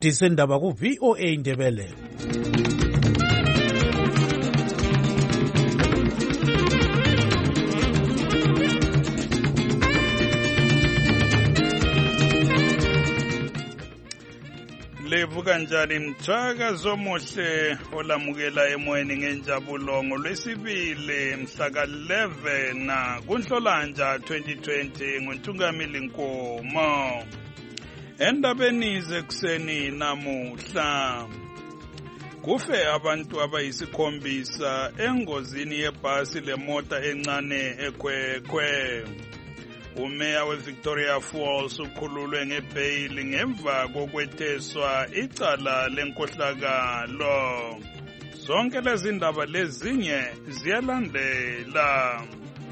Disendaba ku VOA Indebele. Levuka njani mthaka zomuhle olamukela emoyeni ngenjabulo ngolwesibili mhla ka-11 kuNhlolanja 2020 nguNtungamili Nkomo. Endabeni zekuseni namuhla kufe abantu abayisikhombisa engozini yebhasi lemota encane eKwekwe. Umeya weVictoria Falls ukhululwe ngebheyili ngemva kokwetheswa icala lenkohlakalo. Zonke lezi ndaba lezinye ziyalandela.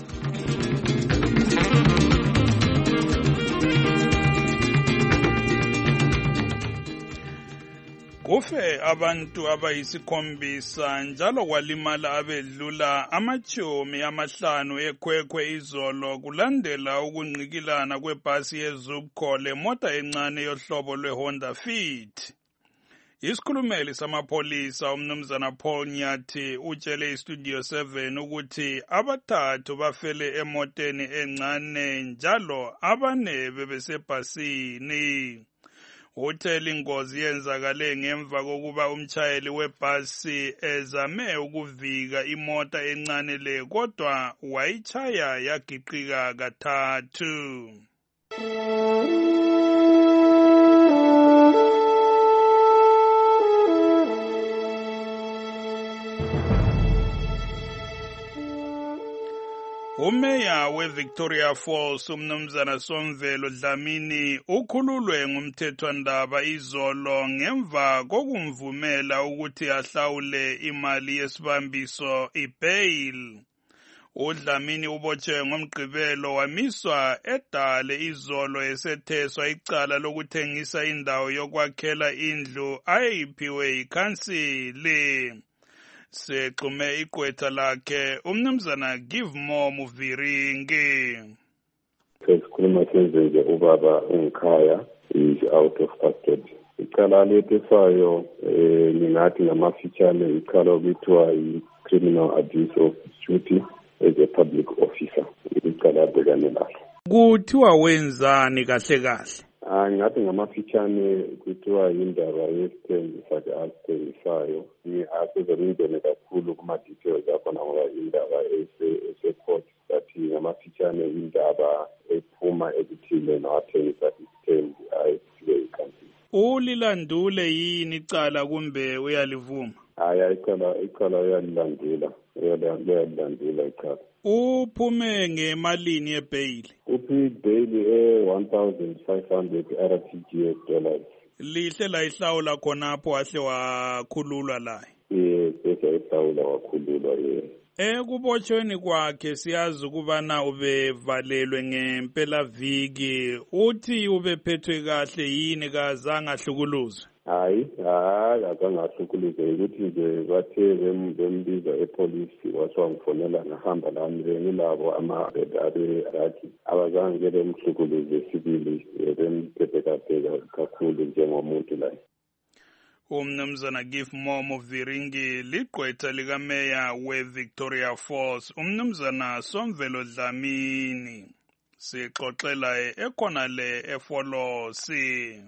Kufe abantu abayisikhombisa njalo kwalimala abedlula 50 eKwekwe izolo kulandela ukungqikilana kwebhasi yeZupco lemota encane yohlobo lweHonda Fit. Isikhulumeli samapholisa umnumzana Paul Nyathi utshele iStudio 7 ukuthi abathathu bafele emoteni encane njalo abane bebesebhasini. Uthe ingozi yenzakale ngemva kokuba umtshayeli webhasi ezame ukuvika imota encane le kodwa wayichaya yagiqika kathathu. Umeya weVictoria Falls umnumzana Somvelo Dlamini ukhululwe ngumthethwandaba izolo ngemva kokumvumela ukuthi ahlawule imali yesibambiso ibail. uDlamini ubotshwe ngomgqibelo wamiswa edale izolo esetheswa icala lokuthengisa indawo yokwakhela indlu ayiphiwe ikhansili. Sexume igqwetha lakhe umnumzana Givemore Muviringi. Sesikhuluma senze ubaba ungikhaya is out of custody. Icala lethesayo ningathi ngamafitshane icala okuthiwa i-criminal abuse of duty as a public officer. Icala abhekane lalo. Kuthiwa wenzani kahle kahle? Ngathi ngamafitshane kuthiwa indaba yesithengisayo asezolingene kakhulu kuma-details akhona ngoba indaba ese-court kathi ngamafitshane indaba ephuma ekuthile nawathengisa isithembu ayesiwe ikhansili. Ulilandule yini icala kumbe uyalivuma? Icala uyalilandula icala. Uphume ngemalini yebheyili? Ibheyili $1,500 RTGS dollars. Lihle la ihlawula khonapho wahle wakhululwa la. Bese ihlawula wakhululwa Ekubotshweni kwakhe siyazi ukubana ubevalelwe ngempela viki. Uthi ubephethwe kahle yini kazange ahlukuluzwe? Azange ahlukuluzwe ukuthi nje bathe bembiza epolisi washo ngifonela ngahamba lami ngilabo abe-Iraqi abazange bemhlukuluze sibili bemphephekapeka kakhulu njengomuntu la. Umnumzana Givemore Muviringi ligqwetha likameya weVictoria Falls umnumzana Somvelo Dlamini. Sixoxela ekhona le eFolosi.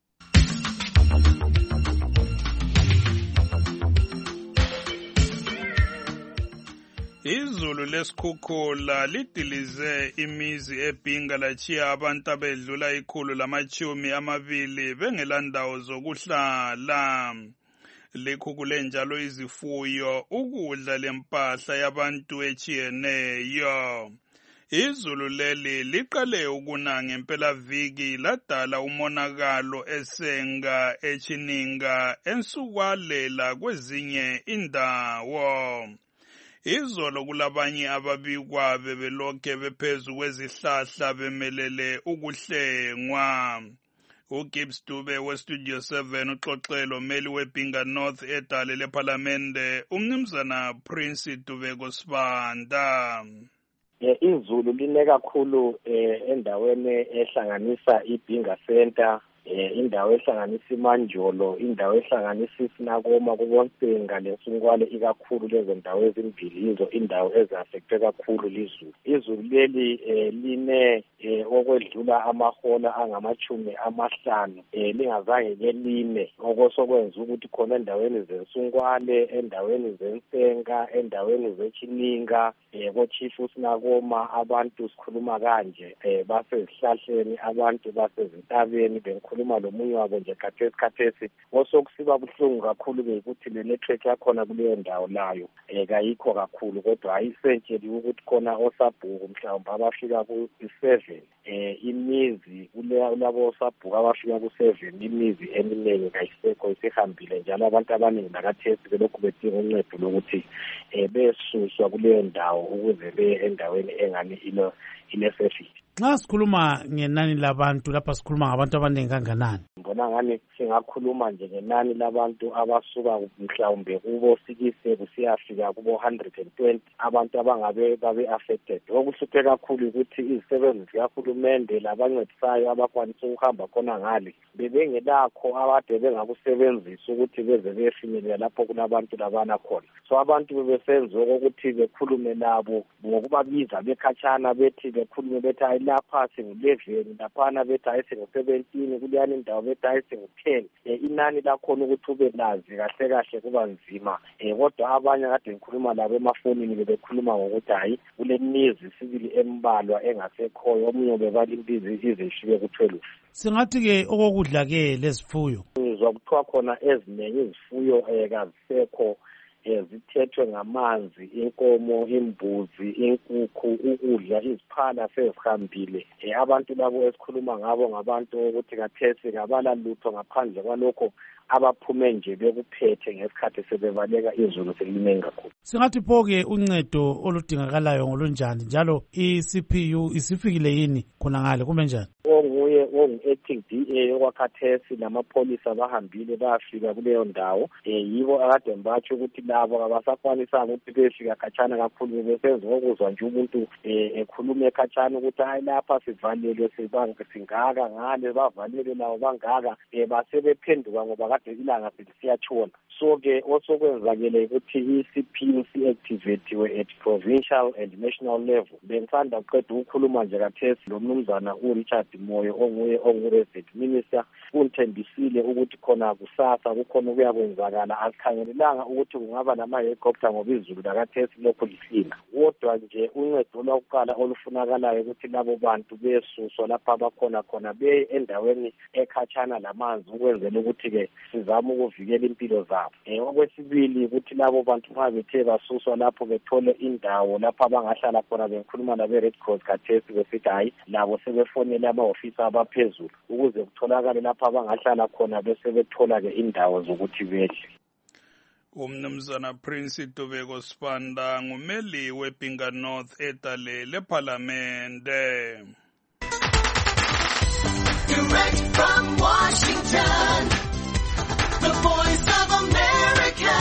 Izulu lesikhukhula lidilize imizi eBhinga lachiya abantu abedlula 120 bengelandawo zokuhlala. Likhukhule njalo izifuyo, ukudla lempahla yabantu echiyeneyo. Izulu leli liqale ukuna ngempelaviki ladala umonakalo eSenga, eChininga, eNsukwalela kwezinye indawo. Izolo kulabanye ababikwa bebelokhe bephezu kwezihlahla bemelele ukuhlengwa. uGibbs Dube weStudio 7 uxoxelo meli weBhinga North edale lePhalamende umnumzana Prince Dube Sibanda. Izulu line kakhulu endaweni ehlanganisa iBhinga Center indawo ehlanganisa iManjolo, indawo ehlanganisa iSinakoma, kuBonsenga leNsunguwale, ikakhulu lezo ndawo ezimbili yizo indawo ezaffectwe kakhulu lizulu. Izulu leli line okwedlula amahola angama-50 lingazange line, okusokwenza ukuthi khona endaweni zeNsunguwale, endaweni zeNsenga, endaweni zeChininga, koChief uSinakoma, abantu sikhuluma kanje basezihlahleni, abantu basezintabeni, bengikhuluma lomunye wabo nje khathesi osokusiba buhlungu kakhulu ukuthi le network yakhona kuleyo ndawo layo kayikho kakhulu, kodwa ayisentsheli ukuthi khona osabhuku mhlawumbe abafika ku-7 imizi kulabo osabhuku abafika ku-7 imizi eminingi kayisekho isihambile, njalo abantu abaningi nakathesi belokhu bedinga uncedo lokuthi besuswa kuleyo ndawo ukuze beye endaweni engani ine-safety. Nxa sikhuluma ngenani labantu lapha sikhuluma ngabantu abaningi kanganani? Ngibona ngani singakhuluma nje ngenani labantu abasuka mhlawumbe kubo 60 kusiyafika kubo 120 abantu abangabe babe affected. Okuhluphe kakhulu ukuthi izisebenzi zikahulumende labancedisayo abakwanisa ukuhamba khona ngale bebengelakho abade bengakusebenzisa ukuthi beze befinyelela lapho kunabantu labana khona. So abantu bebesenza ukuthi bekhulume nabo ngokubabiza bekhatshana bethi bekhulume bethi lapha singu-11 laphana bethi hayi singu-17 kuleyani indawo bethi hayi singu-10 inani lakhona ukuthi ube lazi kahle kahle kuba nzima kodwa abanye kade ngikhuluma labo emafonini bebekhuluma ngokuthi hayi kule mizi sibili embalwa engasekhoyo, omunye bebalimbizi ize ishike ku-12. Singathi-ke okokudla-ke lezifuyo ngizwa kuthiwa khona eziningi izifuyo kazisekho zithethwe ngamanzi, inkomo, imbuzi, inkukhu, ukudla, iziphala sezihambile. Abantu labo esikhuluma ngabo ngabantu ukuthi kathesi kabala lutho ngaphandle kwalokho abaphume nje bekuphethe ngesikhathi sebebaleka izulu seliningi kakhulu. Singathi pho-ke uncedo oludingakalayo ngolunjani, njalo i-CPU isifikile yini khona ngale kume njani? Onguye ongu-acting DA okwakhathesi namapholisa bahambile bayafika kuleyo ndawo, yibo akade mbatsho ukuthi labo abasakwanisanga ukuthi befika khatshana kakhulu, besenza ngokuzwa nje umuntu ekhuluma ekhatshana ukuthi hayi lapha sivalelwe singaka ngale, bavalelwe lawo bangaka, basebephenduka ngoba kade ilanga siyatshona. So-ke osokwenzakele ukuthi i-CPU si-activate at provincial and national level. Bengisanda uqeda ukukhuluma nje kathesi lo mnumzana uRichard Moyo ongu-resident minister unthembisile ukuthi khona kusasa kukhona kuyakwenzakala. Asikhangelelanga ukuthi kungaba nama-helicopter ngoba izulu lakathesi lokhu lifina, kodwa nje uncedo lokuqala olufunakalayo ukuthi labo bantu besuswa lapha abakhona khona beye endaweni ekhatshana lamanzi ukwenzela ukuthi-ke sizame ukuvikela impilo zabo. Okwesibili ukuthi labo bantu nxa bethe basuswa lapho bethole indawo lapho abangahlala khona, bengikhuluma labe-Red Cross khathesi besithi hayi labo sebefonele amahofisi abaphezulu ukuze kutholakale lapho abangahlala khona bese bethola-ke indawo zokuthi bedle. Umnumzana Prince Tobeko Sibanda ngumeli weBinga North Etale leParlamente. Direct from Washington, the Voice of America,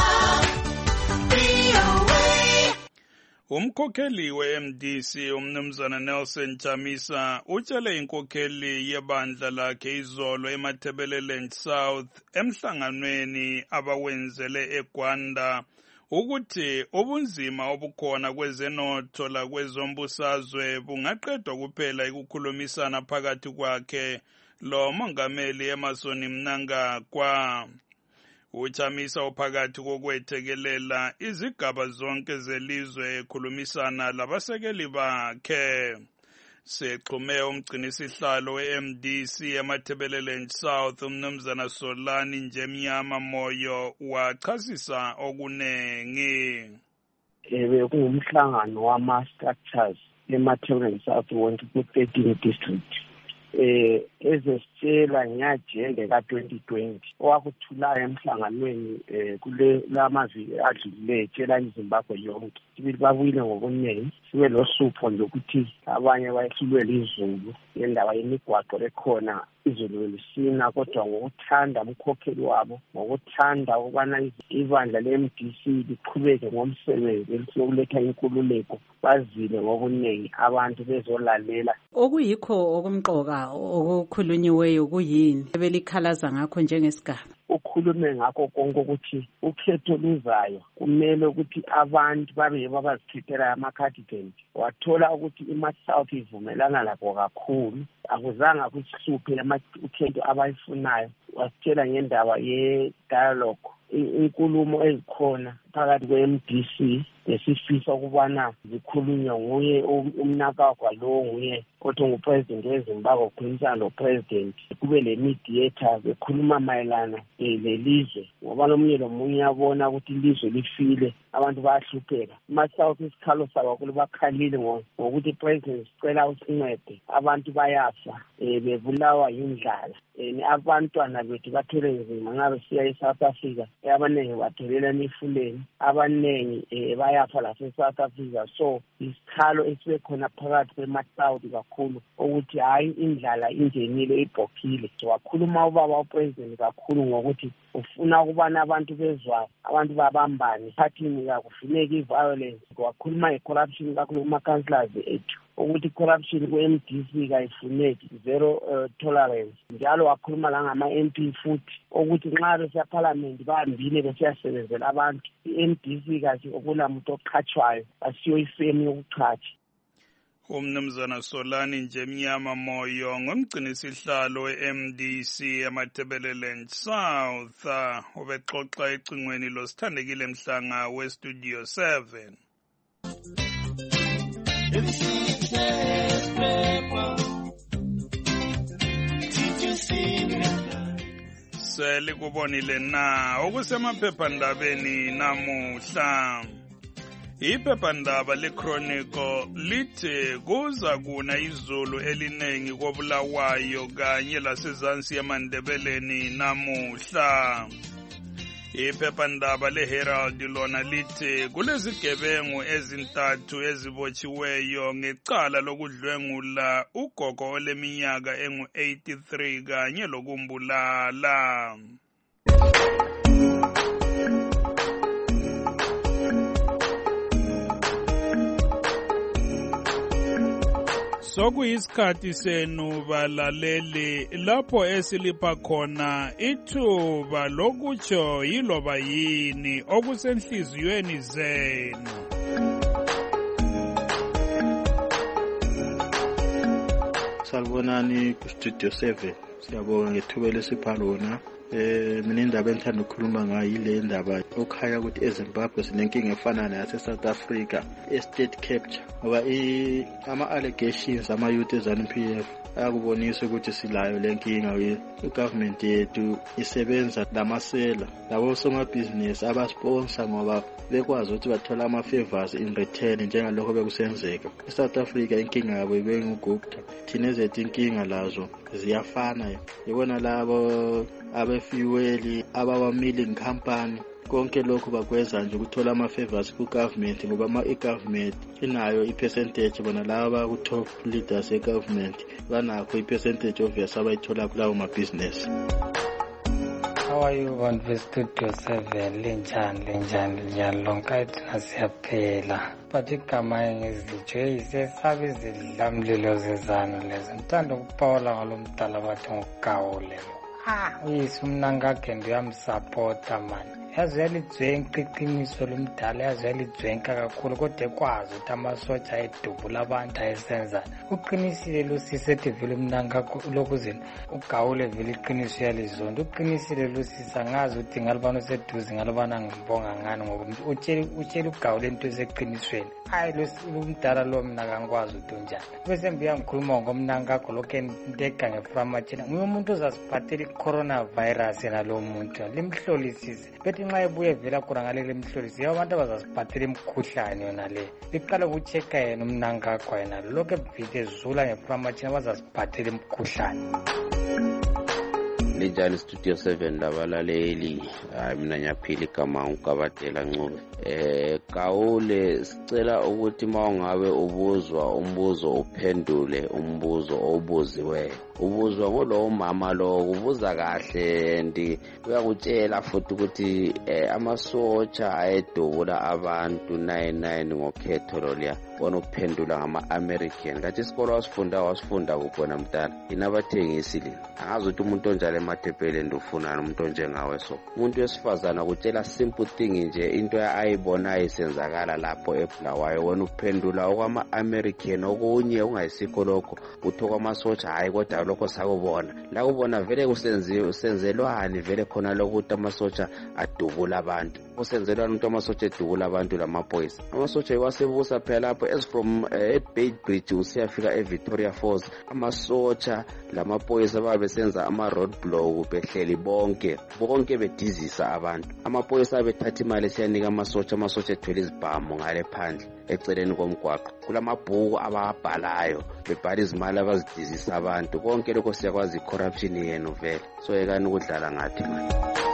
VOA. Umkhokheli we-MDC umnumzana Nelson Chamisa utshele inkokheli yebandla lakhe izolo eMatabeleland South emhlanganweni abawenzele eGwanda ukuthi ubunzima obukhona kwezenotho lakwezombusazwe bungaqedwa kuphela ekukhulumisana phakathi kwakhe lo mongameli Emmerson Mnangagwa. Uchamisa uphakathi kokwethekelela izigaba zonke zelizwe ekhulumisana labasekeli bakhe. Sexhume umgcinisihlalo we-MDC eMatabeleland South umnumzana Solani Njemnyama Moyo wachasisa okunengi. Kungumhlangano wama-structures eMatabeleland South wonke ku-13 district. Ezesitshela ngiyajele ka-2020 owakuthulayo emhlanganweni kule lamaviki adlulileyo tshela iZimbabwe yonke sibili babuyile ngokuningi, sibe lohlupho lokuthi abanye bayehlulwe lizulu ngendaba yemigwaqo ekhona. Izulu lisina kodwa ngokuthanda umkhokheli wabo, ngokuthanda ukubana ibandla le-MDC liqhubeke ngomsebenzi elisokuletha inkululeko, bazile ngokuningi abantu bezolalela. Okuyikho okumqoka okukhulunyiwe ebekiweyo kuyini ebelikhalaza ngakho njengesigaba? Ukhulume ngakho konke ukuthi ukhetho luzayo kumele ukuthi abantu babe yibo abazikhethela ama-candidate. Wathola ukuthi i-South ivumelana lakho kakhulu, akuzanga kusihluphe ukhetho abayifunayo. Wasitshela ngendaba ye-dialogue, inkulumo ezikhona phakathi kwe-MDC nesifisa ukubana zikhulunywa nguye umnakagwa lowo nguye kodwa ngupresident weZimbabwe ukhulumisana nopresident, kube le-mediator bekhuluma mayelana lelizwe ngoba nomunye lomunye yabona ukuthi ilizwe lifile, abantu bayahlupheka. Ama-South isikhalo sabo kulibakhalile ngokuthi ipresident sicela usincede, abantu bayafa bebulawa yindlala. Abantwana bethu bathwele nzima nxa besiya e-South Africa, abaningi batholela emifuleni, abaningi bayafa lase-South Africa. So isikhalo esibe khona phakathi kwema-South kakhulu ukuthi hayi indlala ingenile ibhokhile. Wakhuluma ubaba upresident kakhulu ngokuthi ufuna ukubana abantu bezwayo, abantu babambane, phathini kakufuneki i-violence. Wakhuluma i-corruption kakhulu kuma-councillors ethu ukuthi corruption ku-MDC kayifuneki, zero tolerance. Njalo wakhuluma la ngama-MP futhi ukuthi nxa besiyaphalamende bahambile besiyasebenzela abantu, i-MDC kathi okulamuntu oqhatshwayo asiyo ifemi yokuqhatsha. Umnumzana Solani Njemnyama Moyo ngumgcinisihlalo we-MDC Amathebeleland South ubexoxa ecingweni losithandekile Mhlanga we-Studio 7. Selikubonile na okusemaphephandabeni namuhla. Iphephandaba leChronicle lithi kuza kuna izulu elinengi koBulawayo kanye lasezansi eMandebeleni namuhla. Iphephandaba leHerald lona lithi kulezigebengu ezintathu ezibotshiweyo ngecala lokudlwengula ugogo oleminyaka engu-83 kanye lokumbulala. Sokuyisikhathi senu balaleli lapho esilipha khona ithuba lokutsho yiloba yini okusenhliziyweni zenu. Salibonani ku-Studio 7. Siyabonga ngethuba lesipha lona. Mina indaba engithanda ukukhuluma ngayo ile ndaba okhaya ukuthi eZimbabwe sinenkinga efana neyase-South Africa, state capture, ngoba ama-allegations ama-youth eZANU-PF ayakubonisa ukuthi silayo le nkinga. I-government yethu isebenza lamasela labo somabhizinisi abasponsa ngoba bekwazi ukuthi bathola ama-favors in return njengalokho bekusenzeka. I-South Africa inkinga yabo ibengugupta, thina ezethu inkinga lazo ziyafana. Yibona labo abefueli ababa-milling company konke lokhu bakwenza nje ukuthola ama-favors ku-government ngoba i-government inayo i-percentage, bona laba ku-top leaders e-government banakho i-percentage obvious abayithola kulawo mabhizinesi. How are you on the Studio 7? Linjani lonke thina siyaphela. But igama engizitsho isesabe izidlamlilo zezanu lezi. Ngithanda ukupawula ngalomdala bathi ngugawule. Uyise umnankakhe ndiyamsapota mani. Yazi yalidzwenka iqiniso lomdala, yazi yalidzwenka kakhulu kodwa ekwazi ukuthi amasotsha ayedubula abantu ayesenzana. Uqinisile lusisi ethi vele umnankakho lokuzeni ugawule vele iqiniso yalizonda. Uqinisile lusisi angazi ukuthi ngalibana useduze ngalibana ngibonga ngani ngoba utshela ugawule into eseqinisweni. Hayi lumdala lo mina kangikwazi ukuthi unjani. Bese mbiya ngikhuluma ngomnankakho lokho enteka ngeframatshina. Nguye umuntu ozasiphathela i-coronavirus nalo muntu. Limhlolisise. Bethi nxa ebuye vela khona ngale lemhlolisi yabo abantu abazasiphathela imikhuhlane yona le. Liqala ukuchecka yena umnankakho yena lokho evile zula ngeframatshina bazasiphathela imikhuhlane. Linjani Studio 7 labalaleli, mina ngiyaphila igama uKabatela Ncube. Kawule sicela ukuthi mawungabe ubuzwa umbuzo uphendule umbuzo obuziweyo. ubuzwa ngolo mama lo ubuza kahle and uyakutshela futhi ukuthi amasotsha ayedubula abantu 99 ngokhetho loliya bona ukuphendula ngama-American kathi isikolo wasifunda kubona mdala inabathengisi lina angazi ukuthi umuntu onjalo emathepeleni ufunani umuntu onjengawe so umuntu wesifazana kutshela simple thing nje into ayibonayo isenzakala lapho eBulawayo wena uphendula okwama-American okunye ungayisikho lokho uthi okwamasotsha hayi kodwa lokho sakubona la ubona vele kusenzelwani vele khona lokho ukuthi amasotsha adubula abantu kusenzelwani ukuthi amasotsha edubula abantu lamaphoyisa amasotsha iwasebusa phela lapho as from Beitbridge usiyafika eVictoria Falls amasotsha lamaphoyisa babesenza ama-roadblock behleli bonke bedizisa abantu amaphoyisa bethatha imali siyanika amasotsha ethwele izibhamu ngale phandle eceleni komgwaqo kulamabhuku ababhalayo bebhala izimali abazidizisa abantu konke lokho siyakwazi i-corruption yenu vele so yekani ukudlala ngathi manje.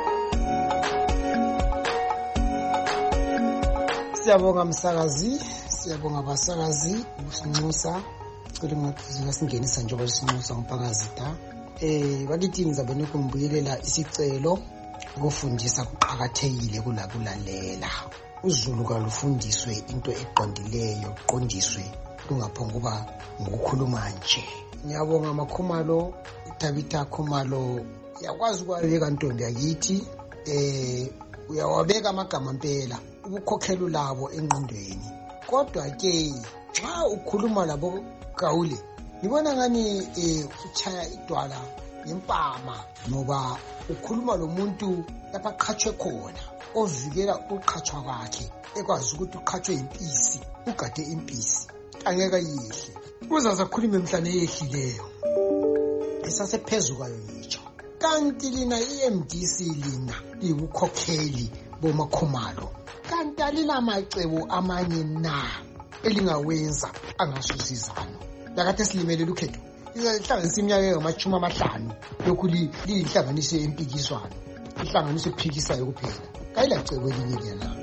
Siyabonga msakazi, siyabonga abasakazi ukusinxusa cela ngakuzika singenisa njengoba sinxusa umphakazi da bakithi ngizabe nikumbuyelela isicelo ukufundisa kuqhakathekile kulalela uZulu kalufundiswe into eqondileyo uqondiswe lungaphonga kuba ngokukhuluma nje. Ngiyabonga amakhumalo Tabitha Khumalo yakwazi ukwabeka ntombi yakithi uyawabeka amagama impela ubukhokhela labo engqondweni kodwa ke xa ukhuluma labo Gaule ngibona ngani uchaya idwala ngempama ngoba ukhuluma lo muntu lapha aqhathwe khona ovikela uqhathwa kwakhe ekwazi ukuthi uqhathwe impisi ugade impisi angeka yihle uzaza khuluma emhlane yehlileyo esasephezulu kwayo ngitsho kanti lina iMDC lina ibukhokheli bomakhumalo kanti alilamacebo amanye na elingawenza angasusizana lakade silimelela ukhetho ihlanganisa iminyaka engamachumi 5 lokhu lihlanganise empikiswano ihlanganise ukuphikisayo kuphela kayilacebo elinye lena.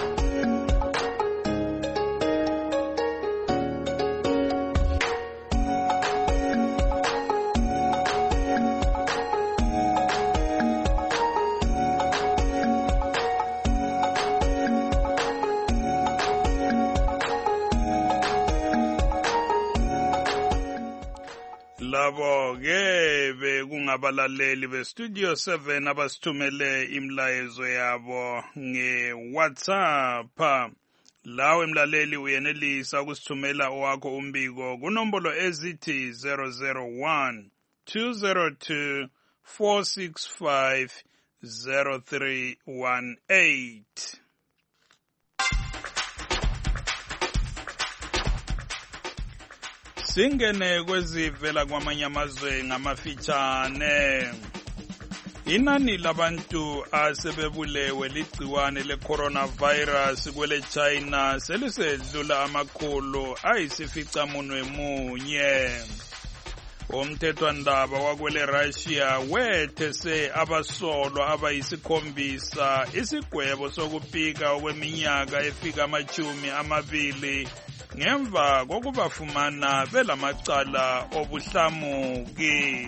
Labo-ke bekungabalaleli beStudio 7 abasithumele imlayezo yabo nge-WhatsApp. Lawe mlaleli uyenelisa ukusithumela owakho umbiko kunombolo ezithi 001 202 465 0318. Singene kwezivela kwamanye amazwe ngamafitshane. Inani labantu asebebulewe ligciwane le-coronavirus kwele China selisedlula 151. Umthethwandaba wakwele Russia wethese abasolwa abayisikhombisa isigwebo sokupika okweminyaka efika 20 ngemva kokubafumana belamacala obuhlamuki.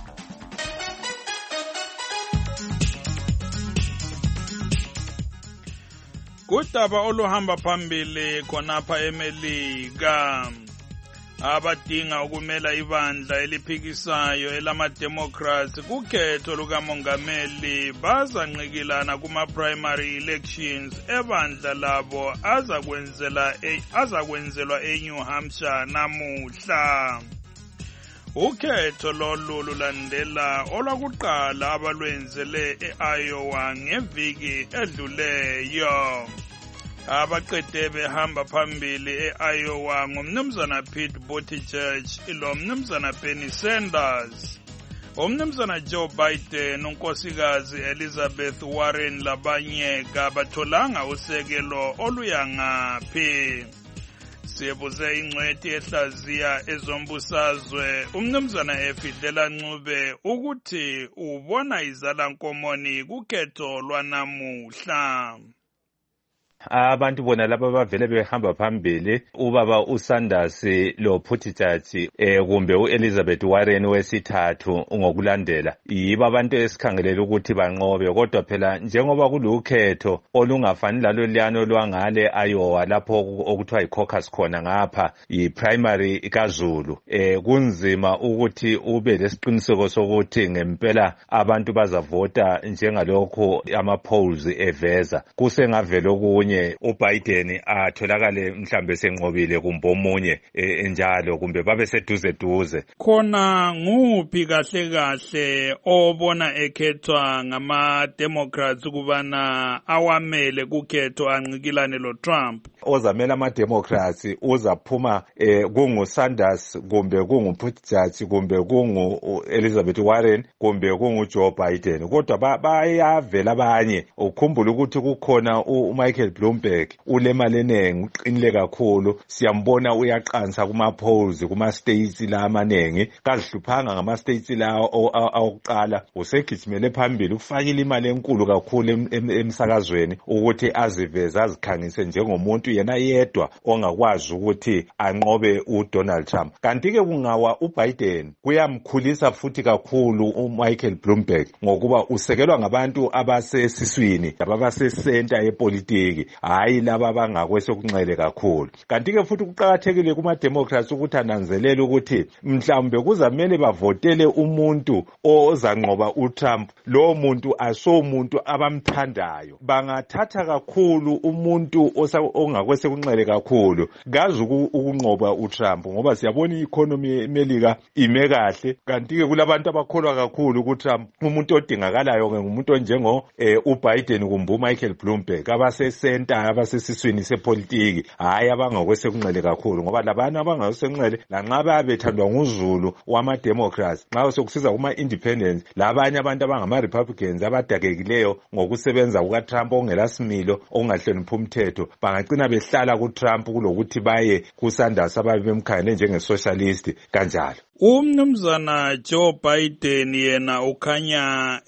Kudaba oluhamba phambili khonapha eMelika, abadinga ukumela ibandla eliphikisayo elama-Democrats kukhetho lukamongameli bazanqikilana kuma-primary elections ebandla labo azakwenzelwa eNew Hampshire namuhla. Ukhetho lolu lulandela olwakuqala abalwenzele e-Iowa ngeviki edluleyo. Abaqede behamba phambili e-Iowa ngumnumzana Pete Buttigieg lo mnumzana Bernie Sanders, umnumzana Joe Biden, unkosikazi Elizabeth Warren labanye kabatholanga usekelo oluyangaphi. Siyebuze ingcwethi ehlaziya ezombusazwe umnumzana Efidela Ncube ukuthi ubona izalankomoni kukhetho lwanamuhla. abantu bona laba bavele behamba phambili ubaba uSanders lo Buttigieg kumbe uElizabeth Warren wesithathu ngokulandela yibo abantu esikhangelela ukuthi banqobe kodwa phela njengoba kulukhetho olungafani lalo liyano lwangale Iowa lapho okuthiwa iCaucus khona ngapha iPrimary kaZulu kunzima ukuthi ube lesiqiniseko sokuthi ngempela abantu bazavota njengalokho ama-polls eveza kusengavela okunye uBiden atholakale mhlambe senqobile kumbe omunye njalo kumbe babe seduze duze khona nguphi kahle obona ekhethwa ngama-Democrats ukubana awamele kukhetho ancikilane lo Trump ozamela ama-Democrats uzaphuma kungu-Sanders kumbe kungu-Buttigieg kumbe kungu-Elizabeth Warren kumbe kungu-Joe Biden kodwa bayavela abanye ukhumbula ukuthi kukhona uMichael Bloomberg ulemali enengi uqinile kakhulu siyambona uyaqansa kuma-polls kuma-states la amaningi kazihluphanga ngama-states la awuqala usegijimele phambili ukufakile imali enkulu kakhulu emsakazweni ukuthi aziveze azikhangise njengomuntu yena yedwa ongakwazi ukuthi anqobe uDonald Trump kanti-ke kungawa uBiden kuyamkhulisa futhi kakhulu uMichael Bloomberg ngokuba usekelwa ngabantu abasesiswini abasesenta yepolitiki hayi laba abangakwesokunxele kakhulu kanti-ke futhi kuqakathekile kuma-Democrats ukuthi ananzelele ukuthi mhlawumbe kuzamele bavotele umuntu ozanqoba uTrump lowo muntu asomuntu abamthandayo bangathatha kakhulu umuntu ongakwesokunxele kakhulu kazi ukunqoba uTrump ngoba siyabona i-economy yeMelika ime kahle kanti-ke kulabantu abakholwa kakhulu kuTrump umuntu odingakalayo ngumuntu onjengo uBiden kumbe uMichael Bloomberg abasesenta abasesiswini sepolitiki hayi abangakwesokunxele kakhulu ngoba labana abangakwesokunxele lanxa bayabethandwa nguzulu wama-Democrats nxa sokusiza kuma-independents labanye abantu abangama-Republicans abadakekileyo ngokusebenza kukaTrump okungelasimilo okungahloniphi umthetho bangagcina behlala kuTrump kulokuthi baye kuSanders ababe bemkhangele njenge-socialist kanjalo umnumzana Joe Biden yena ukhanya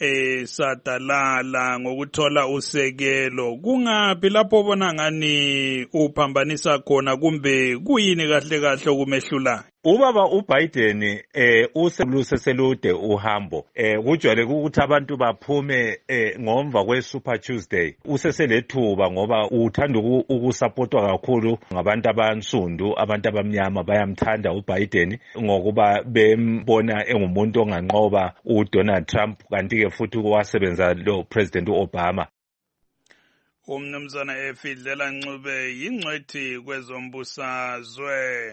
sadalala ngokuthola usekelo kungaphi lapho bona ngani uphambanisa khona kumbe kuyini kahle okumehlulayo ubaba uBiden useluseselude uhambo kujwayele ukuthi abantu baphume ngomva kweSuper Tuesday useselethuba ngoba uthanda ukusupportwa kakhulu ngabantu abansundu abantu abamnyama bayamthanda uBiden ngokuba bembona engumuntu onganqoba uDonald Trump kanti-ke futhi wasebenza lo President Obama umnumzana Efidlela Ncube yingcwethi kwezombusazwe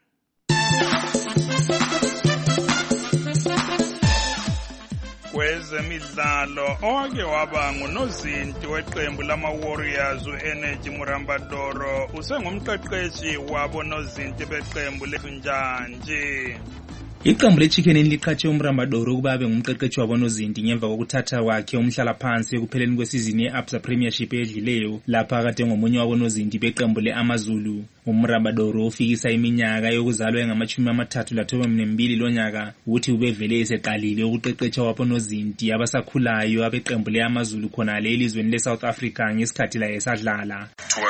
kwezemidlalo owake waba ngunozinti weqembu lama-Warriors u-Energy Murambadoro usengumqeqeshi wabo nozinti beqembu leFunjanje Iqembu leChicken liqhatshe uMrambadoro ukuba abe ngumqeqeshi wabonozinti ngemva kokuthatha kwakhe umhlala phansi ekupheleni kwesizini ye-Absa Premiership edlileyo lapha kade ngomunye wabonozinti beqembu le-AmaZulu. uMrambadoro ufikisa iminyaka yokuzalwa engama-32 lonyaka ukuthi ubevele eseqalile ukuqeqetsha wabonozinti abasakhulayo abeqembu le-AmaZulu khonale elizweni le-South Africa ngesikhathi la esadlala.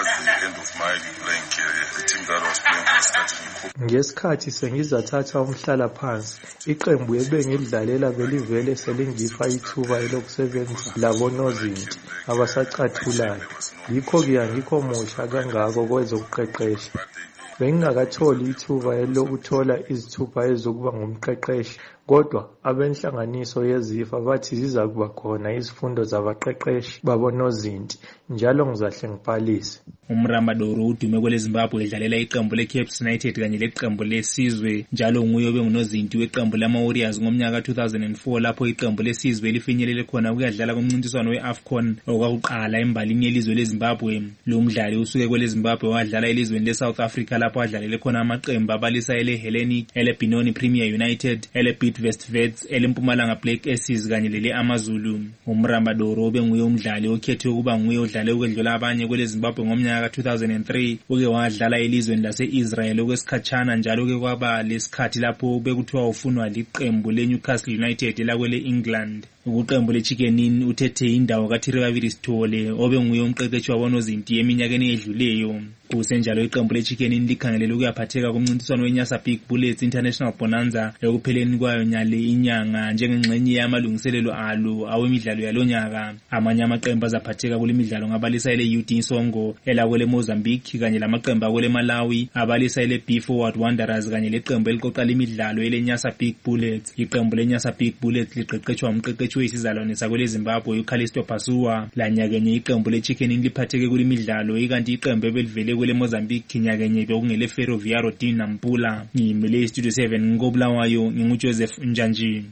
Ngesikhathi sengizathatha umhlala phansi iqembu ebengidlalela belivele selingipha ithuba elokusebenza labonozinti abasacathulayo yikho-ke angikho musha kangako kwezokuqeqesha bengingakatholi ithuba elokuthola izithupha ezokuba ngumqeqeshi kodwa abenhlanganiso yezifa bathi ziza kuba khona izifundo zabaqeqeshi babonozinti njalo ngizahle ngibhalise. uMrambadoro udume kweleZimbabwe edlalela iqembu leCaps United kanye leqembu lesizwe njalo nguye obengunozinti weqembu lama-Warriors ngomnyaka 2004 lapho iqembu lesizwe lifinyelele khona ukuyadlala kumncintiswano we-AFCON okwakuqala embalini yelizwe leZimbabwe. Lo mdlali usuke kweleZimbabwe wadlala elizweni leSouth Africa lapho adlalele khona amaqembu abalisa ele-Hellenic, ele-Benoni Premier United, ele-Bidvest, ele-Mpumalanga Black Aces kanye lele-AmaZulu. uMrambadoro benguye umdlali okhethwe ukuba nguye odlale ukwedlula abanye kweleZimbabwe ngomnyaka 2003 uke wadlala elizweni lase-Israel okwesikhatshana njalo-ke kwaba lesikhathi lapho bekuthiwa ufunwa liqembu le-Newcastle United lakwele-England. Kuqembu leChicken Inn uthethe indawo kaThirikabili Sithole obenguye umqeqeshi wabonozinti eminyakeni edluleyo. Kusenjalo iqembu leChicken Inn likhangelele ukuyaphatheka kumncintiswano weNyasa Big Bullets International Bonanza ekupheleni kwayo nyale inyanga njengengxenye yamalungiselelo alo awemidlalo yalonyaka. Amanye amaqembu azaphatheka kule midlalo ngabalisa ele UD Songo, elakwele Mozambique kanye lamaqembu akwele Malawi, abalisa ele B Forward Wanderers kanye leqembu eliqoqa imidlalo ele Nyasa Big Bullets. Iqembu leNyasa Big Bullets liqeqeshwa umqeqeshi wesizalwane sakwele Zimbabwe uCalisto Pasua. Lanyakenye iqembu leChicken Inn liphatheke kule midlalo ikanti iqembu ebelivele kwele Mozambique nyakenye bekungele Ferroviario D Nampula. Ngimele Studio 7 ngobulawayo nginguJoseph Njanji.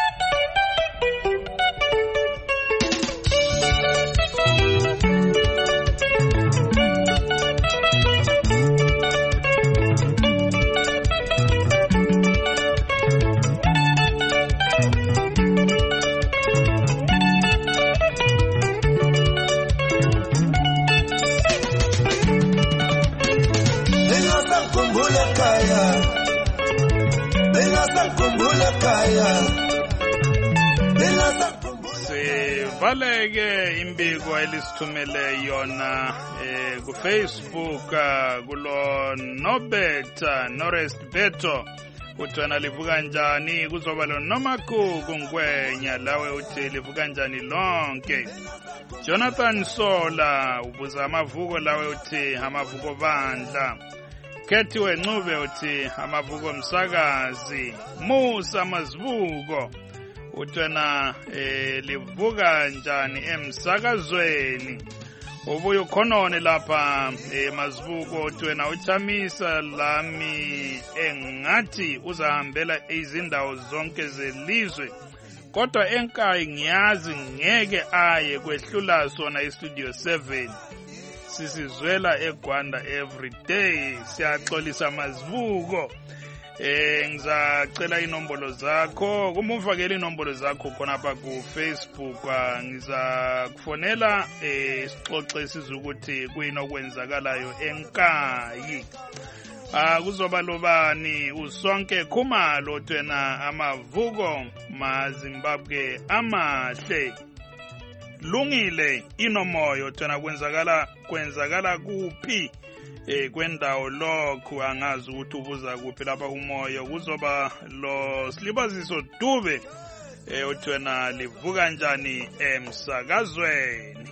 Sivaleke imbiko elisithumele yona ku Facebook kulo Nobeta Norest Beto uthona livuka njani kuzoba lo Nomagugu Ngwenya lawe uthi livuka njani lonke. Jonathan Sola ubuza amavuko lawe uthi amavuko bandla. Kethi Wencube uthi amavuko msakazi. Musa Mazibuko uthena livuka njani emsakazweni. Ubuye ukhonone lapha Mazibuko uthena uchamisa lami engathi uzahambela izindawo zonke zelizwe. Kodwa enkayi ngiyazi ngeke aye kwehlula sona iStudio 7. Sisizwela eGwanda every day. Siyaxolisa Mazibuko. Ngizacela inombolo zakho kumufakela inombolo zakho khona pa ku Facebook. Ngizakufonela isixoxe sizukuthi kuyinokwenzakalayo enkayi. Kuzoba lobani uSonke Khumalo thena amavuko maZimbabwe amahle. Lungile inomoyo thena kwenzakala kuphi kwendawo lokho angazi ukuthi ubuza kuphi lapha umoyo. Kuzoba lo Silibaziso Dube uthena livuka njani emsakazweni.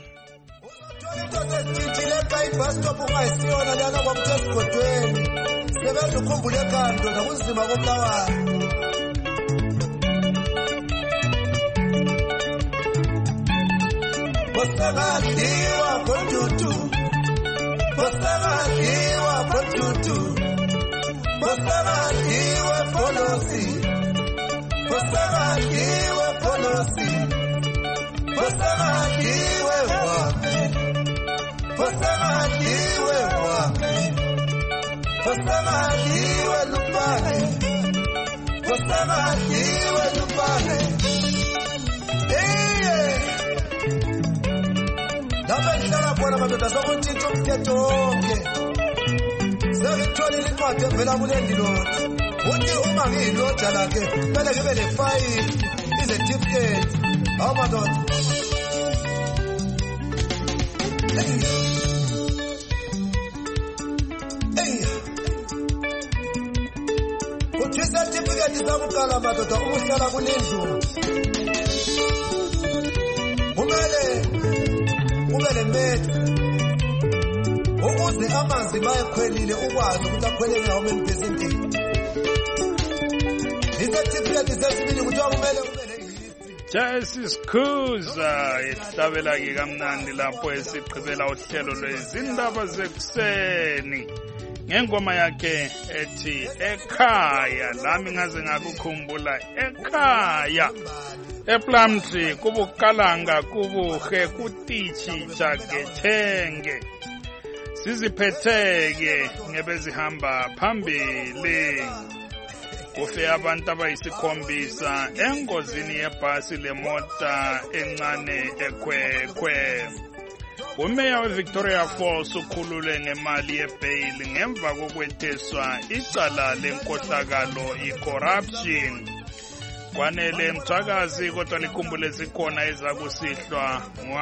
Lapha madoda sokuntshintshwa umthetho wonke. Sekutholile incwadi evela kulendiloti. Uthi uma ngiyiloja lakhe kumele ngibe le-file, i-certificate. Hawu madoda. Uthi i-certificate sakuqala madoda ukuhlala kulendlu. Kumele metha ukuze amanzi mayekhwelile ukwazi ukuthi akhwele ngawo emphezentini. Isertificate sesibili kuthiwa kumele Jasikhuza ihlabela ke kamnandi lapho esigqibela uhlelo lwezindaba zekuseni ngengoma yakhe ethi ekhaya. Lami ngaze ngakukhumbula ekhaya. Eplamtri kubukalanga kubuhe kutichi chakethenge. Siziphetheke ngebezihamba phambili. Kufe abantu abayisikhombisa engozini yebhasi lemota encane ekhwekhwe. Umeya weVictoria Falls ukhulule ngemali yebail ngemva kokwetheswa icala lenkohlakalo i-corruption. kwanele mthakazi kodwa likhumbule zikhona ezakusihlwa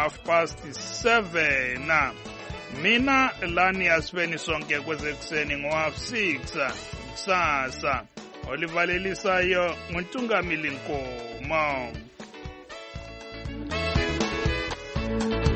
ngo7:30. Mina lani asibeni sonke kwezekuseni ngo6 kusasa. Olivalelisayo nguNtungamili Nkomo.